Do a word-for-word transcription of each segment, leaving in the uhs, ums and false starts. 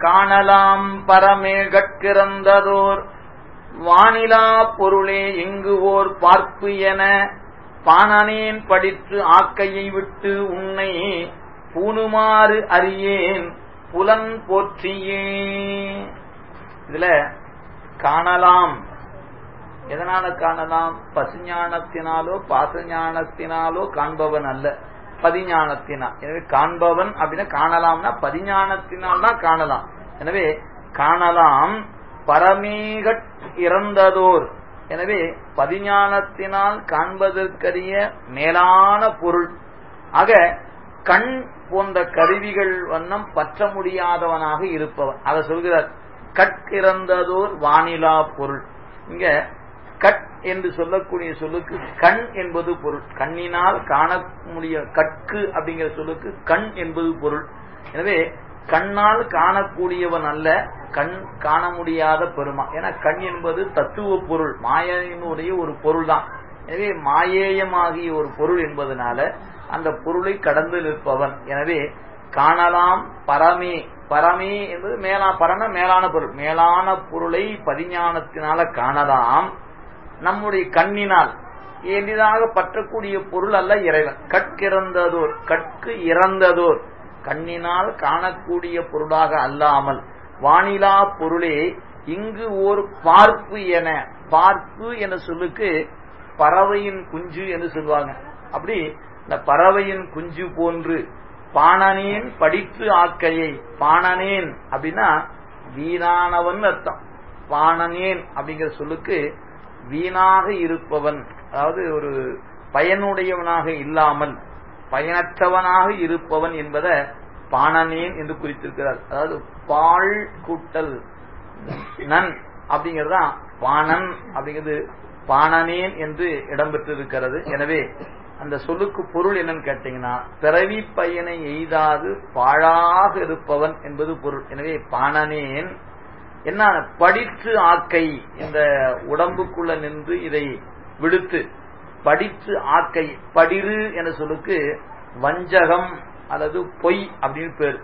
காணலாம் பரமேகட்கிறந்ததோர் வானிலா பொருளே இங்கு ஓர் பார்ப்பு என பாணனேன் படிற்று ஆக்கையை விட்டு உன்னை பூணுமாறு அறியேன் புலன் போற்றியே. இதுல காணலாம், எதனால காணலாம்? பசுஞானத்தினாலோ பாசஞானத்தினாலோ காண்பவன் அல்ல, பதிஞானத்தினால். எனவே காண்பவன் அப்படின்னா காணலாம்னா பதிஞானத்தினால் தான் காணலாம். எனவே காணலாம் பரமேகட் இறந்ததோர், எனவே பதிஞானத்தினால் காண்பதற்கரிய மேலான பொருள். ஆக கண் போன்ற கருவிகள் வண்ணம் பற்ற முடியாதவனாக இருப்பவன். அதை சொல்கிறார், கட்கிறந்ததோர் வானிலா பொருள். இங்க கட் என்று சொல்லக்கூடிய சொல்லுக்கு கண் என்பது பொருள். கண்ணினால் காண முடிய கட்கு அப்படிங்கிற சொல்லுக்கு கண் என்பது பொருள். எனவே கண்ணால் காணக்கூடியவன் அல்ல, கண் காண முடியாத பெருமா. ஏன்னா கண் என்பது தத்துவ பொருள், மாயையினுடைய ஒரு பொருள் தான். எனவே மாயேயமாகிய ஒரு பொருள் என்பதனால அந்த பொருளை கடந்து நிற்பவன். எனவே காணலாம் பரமே, பரமே என்பது மேலா, பரம மேலான பொருள். மேலான பொருளை பதிஞானத்தினால காணலாம். நம்முடைய கண்ணினால் எளிதாக பற்றக்கூடிய பொருள் அல்ல இறைவன். கட்கிறந்ததோர், கட்கு இறந்ததோர், கண்ணினால் காணக்கூடிய பொருளாக அல்லாமல் வானிலா பொருளே இங்கு ஓர் பார்ப்பு என. பார்ப்பு என சொல்லுக்கு பறவையின் குஞ்சு என்று சொல்லுவாங்க. அப்படி இந்த பறவையின் குஞ்சு போன்று பாணனேன் படித்து ஆக்கையை. பாணனேன் அப்படின்னா வீணானவன் அர்த்தம். பாணனேன் அப்படிங்கிற சொல்லுக்கு வீணாக இருப்பவன், அதாவது ஒரு பயனுடையவனாக இல்லாமல் பயனற்றவனாக இருப்பவன் என்பதை பாணனேன் என்று குறித்திருக்கிறார். அதாவது பால் கூட்டல் நன் அப்படிங்கறதுதான் பாணன் அப்படிங்கிறது பாணனேன் என்று இடம்பெற்றிருக்கிறது. எனவே அந்த சொல்லுக்கு பொருள் என்னன்னு கேட்டீங்கன்னா பிறவி பயனை எய்தாது பாழாக இருப்பவன் என்பது பொருள். எனவே பாணனேன் என்ன படிற்று ஆக்கை, இந்த உடம்புக்குள்ள நின்று இதை விடுத்து படித்து ஆக்கை. படிறு என சொல்லுக்கு வஞ்சகம் அல்லது பொய் அப்படின்னு பேர்.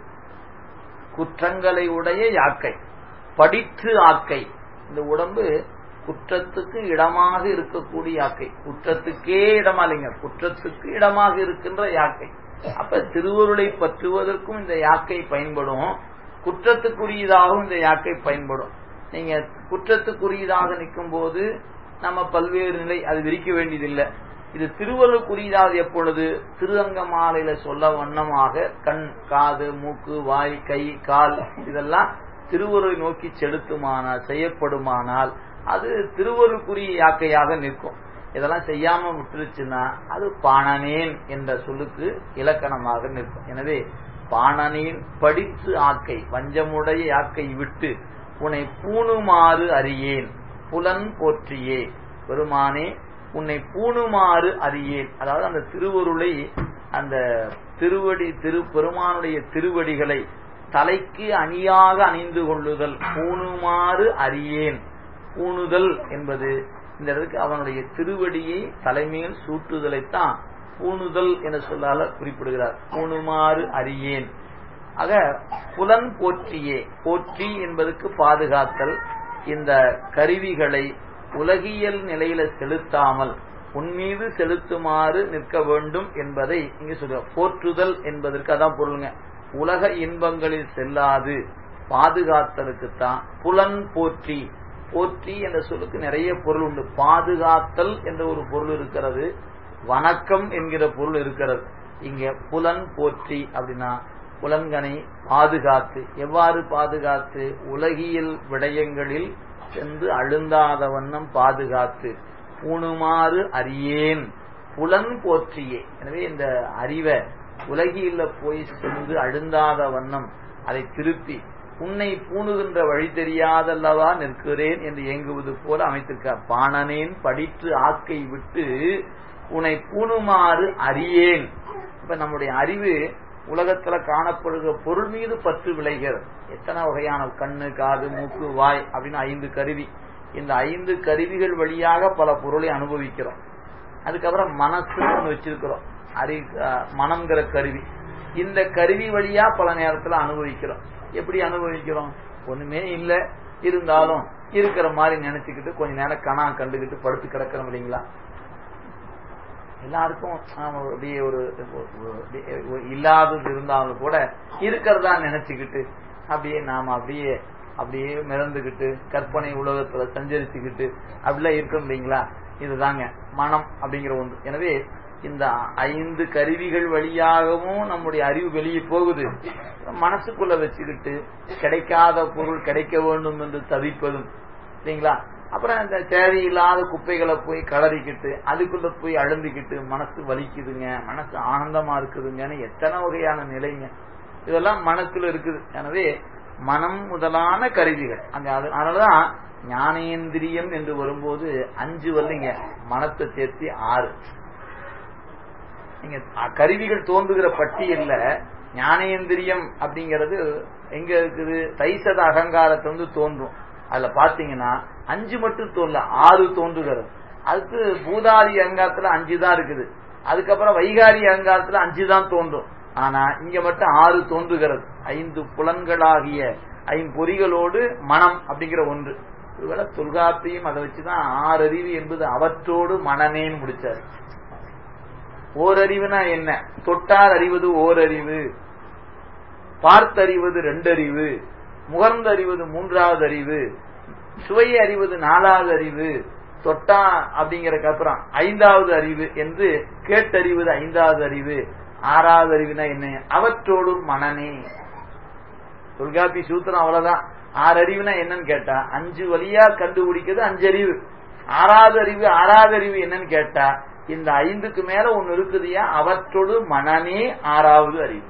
குற்றங்களை உடைய யாக்கை படிற்று ஆக்கை. இந்த உடம்பு குற்றத்துக்கு இடமாக இருக்கக்கூடிய யாக்கை. குற்றத்துக்கே இடமா இல்லைங்க, குற்றத்துக்கு இடமாக இருக்கின்ற யாக்கை. அப்ப திருவருளை பற்றுவதற்கும் இந்த யாக்கை பயன்படும், குற்றத்துக்குரியதாகவும் இந்த யாக்கை பயன்படும். நீங்க குற்றத்துக்குரியதாக நிற்கும் போது நம்ம பல்வேறு நிலை அது விரிக்க வேண்டியதில்லை. இது திருவருளுக்குரியதாவது எப்பொழுது திருஅங்க மாலையில சொல்ல வண்ணமாக கண், காது, மூக்கு, வாய், கை, கால் இதெல்லாம் திருவருளை நோக்கி செலுத்துமானால் செய்யப்படுமானால் அது திருவருளுக்குரிய யாக்கையாக நிற்கும். இதெல்லாம் செய்யாம விட்டுருச்சுன்னா அது பாணனேன் என்ற சொல்லுக்கு இலக்கணமாக நிற்கும். எனவே பாணனேன் படித்து ஆக்கை, வஞ்சமுடைய யாக்கை விட்டு உன்னை பூணுமாறு அறியேன் புலன் போற்றியே. பெருமானே உன்னை பூணுமாறு அறியேன், அதாவது அந்த திருவருளை, அந்த திருவடி திரு பெருமானுடைய திருவடிகளை தலைக்கு அணியாக அணிந்து கொள்ளுதல். பூணுமாறு அறியேன். பூணுதல் என்பது இந்த இடத்துக்கு அவனுடைய திருவடியை தலைமையில் சூட்டுதலைத்தான் பூணுதல் என சொல்லால குறிப்பிடுகிறார். பூணுமாறு அறியேன். ஆக புலன் போற்றியே, போற்றி என்பதற்கு பாதுகாத்தல். இந்த கருவிகளை உலகியல் நிலையில செலுத்தாமல் உன்மீது செலுத்துமாறு நிற்க வேண்டும் என்பதை இங்க சொல்ற. போற்றுதல் என்பதற்கு அதான் பொருளுங்க. உலக இன்பங்களில் செல்லாது பாதுகாத்தலுக்குத்தான் புலன் போற்றி. போற்றி என்ற சொல்லுக்கு நிறைய பொருள் உண்டு. பாதுகாத்தல் என்ற ஒரு பொருள் இருக்கிறது, வணக்கம் என்கிற பொருள் இருக்கிறது. இங்க புலன் போற்றி அப்படின்னா புலன்கனை பாதுகாத்து. எவ்வாறு பாதுகாத்து? உலகியல் விடயங்களில் சென்று அழுந்தாத வண்ணம் பாதுகாத்து. பூணுமாறு அறியேன் புலன் போற்றியே. எனவே இந்த அறிவை உலகில போய் சென்று அழுந்தாத வண்ணம் அதை திருப்பி உன்னை பூணுகின்ற வழி தெரியாதல்லவா நிற்கிறேன் என்று இயங்குவது போல அமைத்திருக்க. பாணனேன் படிற்று ஆக்கை விட்டு உன்னை பூணுமாறு அறியேன். இப்ப நம்முடைய அறிவு உலகத்துல காணப்படுகிற பொருள் மீது பற்று விளைகிறது. எத்தனை வகையான கண்ணு, காது, மூக்கு, வாய் அப்படின்னு ஐந்து கருவி. இந்த ஐந்து கருவிகள் வழியாக பல பொருளை அனுபவிக்கிறோம். அதுக்கப்புறம் மனசு ஒன்று வச்சிருக்கிறோம், அறி மனம்ங்கிற கருவி. இந்த கருவி வழியா பல நேரத்துல அனுபவிக்கிறோம். எப்படி அனுபவிக்கிறோம்? ஒண்ணுமே இல்ல, இருந்தாலும் இருக்கிற மாதிரி நினைச்சுக்கிட்டு கொஞ்ச நேரம் கணா கண்டுகிட்டு படுத்து கிடக்கிறோம் இல்லைங்களா? எல்லாருக்கும் அப்படியே ஒரு இல்லாதது இருந்தாலும் கூட இருக்கிறதா நினைச்சுக்கிட்டு அப்படியே நாம அப்படியே அப்படியே மிதந்துகிட்டு கற்பனை உலகத்துல சஞ்சரிச்சுக்கிட்டு அப்படிலாம் இருக்கோம் இல்லைங்களா? இதுதாங்க மனம் அப்படிங்கிற ஒன்று. எனவே இந்த ஐந்து கருவிகள் வழியாகவும் நம்முடைய அறிவு வெளியே போகுது. மனசுக்குள்ள வச்சுக்கிட்டு கிடைக்காத பொருள் கிடைக்க வேண்டும் என்று தவிப்பதும் இல்லைங்களா? அப்புறம் இந்த தேவையில்லாத குப்பைகளை போய் கலறிக்கிட்டு அதுக்குள்ள போய் அழுந்துக்கிட்டு மனசு வலிக்குதுங்க, மனசு ஆனந்தமா இருக்குதுங்கன்னு எத்தனை வகையான நிலைங்க இதெல்லாம் மனசுல இருக்குது. எனவே மனம் முதலான கருவிகள். அந்த அதனாலதான் ஞானேந்திரியம் என்று வரும்போது அஞ்சு வரலைங்க, மனத்தை சேர்த்து ஆறு. நீங்க கருவிகள் தோன்றுகிற பட்டியல்ல ஞானேந்திரியம் அப்படிங்கிறது எங்க இருக்குது? தைசத அகங்காரத்தை வந்து தோன்றும். அதுல பாத்தீங்கன்னா அஞ்சு மட்டும் தோன்றல, ஆறு தோன்றுகிறது. அதுக்கு பூதாதி அகங்காரத்துல அஞ்சு தான் இருக்குது. அதுக்கப்புறம் வைகாரி அகங்காரத்துல அஞ்சு தான் தோன்றும். ஆனா இங்க மட்டும் ஆறு தோன்றுகிறது. ஐந்து புலன்களாகிய ஐம்பொறிகளோடு மனம் அப்படிங்கிற ஒன்று. ஒருவேளை தொல்காப்பியும் அதை வச்சுதான் ஆறறிவு என்பது அவற்றோடு மனநேன்னு முடிச்சாரு. ஓரறிவுனா என்ன? தொட்டால் அறிவது ஓரறிவு, பார்த்தறிவது ரெண்டறிவு, முகர்ந்து அறிவது மூன்றாவது அறிவு, சுவையை அறிவது நாலாவது அறிவு, தொட்டா அப்படிங்கறதுக்கு அப்புறம் ஐந்தாவது அறிவு என்று கேட்டறிவது ஐந்தாவது அறிவு, ஆறாவது அறிவுனா என்ன? அவற்றோடு மனநே. தொல்காப்பி சூத்திரம் அவ்வளவுதான். ஆறு அறிவுனா என்னன்னு கேட்டா அஞ்சு வழியா கண்டுபிடிக்கிறது அஞ்சு அறிவு. ஆறாவது அறிவு ஆறாவது அறிவு என்னன்னு கேட்டா இந்த ஐந்துக்கு மேல ஒண்ணு இருக்குதுயா, அவற்றோடு மனநே ஆறாவது அறிவு.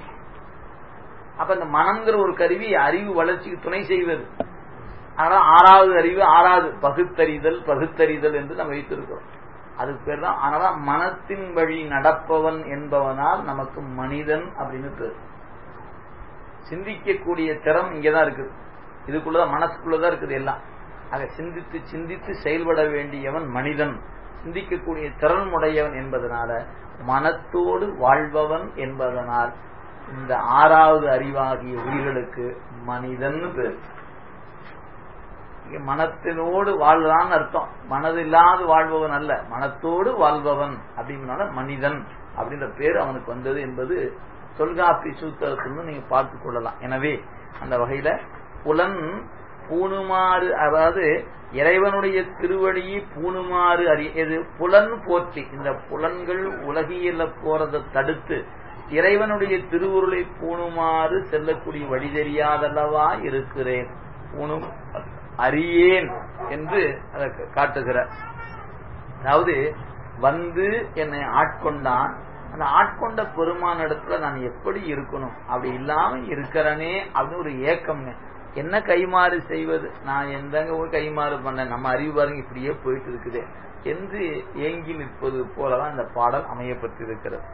அப்ப இந்த மனம்ங்கிற ஒரு கருவி அறிவு வளர்ச்சிக்கு துணை செய்வது. ஆனா ஆறாவது அறிவு, ஆறாவது பகுத்தறிதல், பகுத்தறிதல் என்று நம்ம வைத்திருக்கிறோம். அதுக்கு பேர் தான். ஆனா மனத்தின் வழி நடப்பவன் என்பவனால் நமக்கு மனிதன் அப்படின்னு பேர். சிந்திக்கக்கூடிய திறம் இங்கதான் இருக்குது, இதுக்குள்ளதான் மனசுக்குள்ளதான் இருக்குது எல்லாம். ஆக சிந்தித்து சிந்தித்து செயல்பட வேண்டியவன் மனிதன், சிந்திக்கக்கூடிய திறன் உடையவன் என்பதனால மனத்தோடு வாழ்பவன் என்பதனால் இந்த ஆறாவது அறிவாகிய உயிர்களுக்கு மனிதன் பேர். மனத்தினோடு வாழ்வான்னு அர்த்தம், மனதில்லாது வாழ்பவன் அல்ல, மனத்தோடு வாழ்பவன் அப்படிங்கறனால மனிதன் அப்படின்ற பேர் அவனுக்கு வந்தது என்பது தொல்காப்பி சூத்திரத்திலிருந்து நீங்க பார்த்துக் கொள்ளலாம். எனவே அந்த வகையில புலன் பூணுமாறு, அதாவது இறைவனுடைய திருவடியை பூணுமாறு அறியது புலன் போற்றி. இந்த புலன்கள் உலகியல போறதை தடுத்து இறைவனுடைய திருவுருளை பூணுமாறு செல்லக்கூடிய வழி தெரியாதல்லவா இருக்கிறேன், பூணும் அறியேன் என்று அதை காட்டுகிறார். அதாவது வந்து என்னை ஆட்கொண்டான், அந்த ஆட்கொண்ட பெருமான இடத்துல நான் எப்படி இருக்கணும், அப்படி இல்லாம இருக்கிறனே அப்படின்னு ஒரு ஏக்கம்ங்க. என்ன கைமாறு செய்வது, நான் எந்தங்க ஒரு கைமாறு பண்ண, நம்ம அறிவு பாருங்க இப்படியே போயிட்டு இருக்குது என்று ஏங்கி நிற்பது போலதான் இந்த பாடல் அமையப்பட்டிருக்கிறது.